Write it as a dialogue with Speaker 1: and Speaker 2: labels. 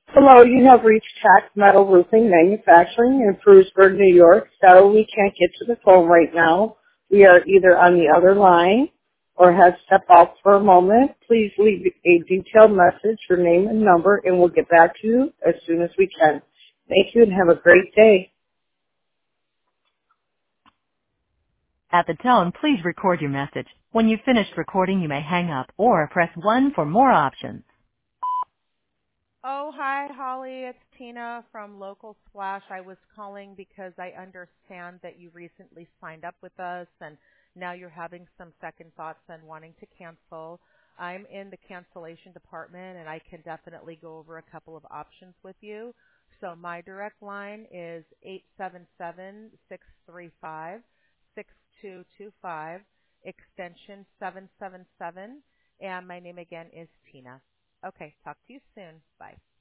Speaker 1: Hello, you have reached Tax Metal Roofing Manufacturing in Frewsburg, New York. So we can't get to the phone right now. We are either on the other line or have stepped out for a moment. Please leave a detailed message, your name and number, and we'll get back to you as soon as we can. Thank you and have a great day.
Speaker 2: At the tone, please record your message. When you've finished recording, you may hang up or press 1 for more options.
Speaker 3: Oh, hi, Holly. It's Tina from Local Splash. I was calling because I understand that you recently signed up with us and now you're having some second thoughts and wanting to cancel. I'm in the cancellation department and I can definitely go over a couple of options with you. So my direct line is 877-635-6225, extension 777, and my name again is Tina. Okay, talk to you soon. Bye.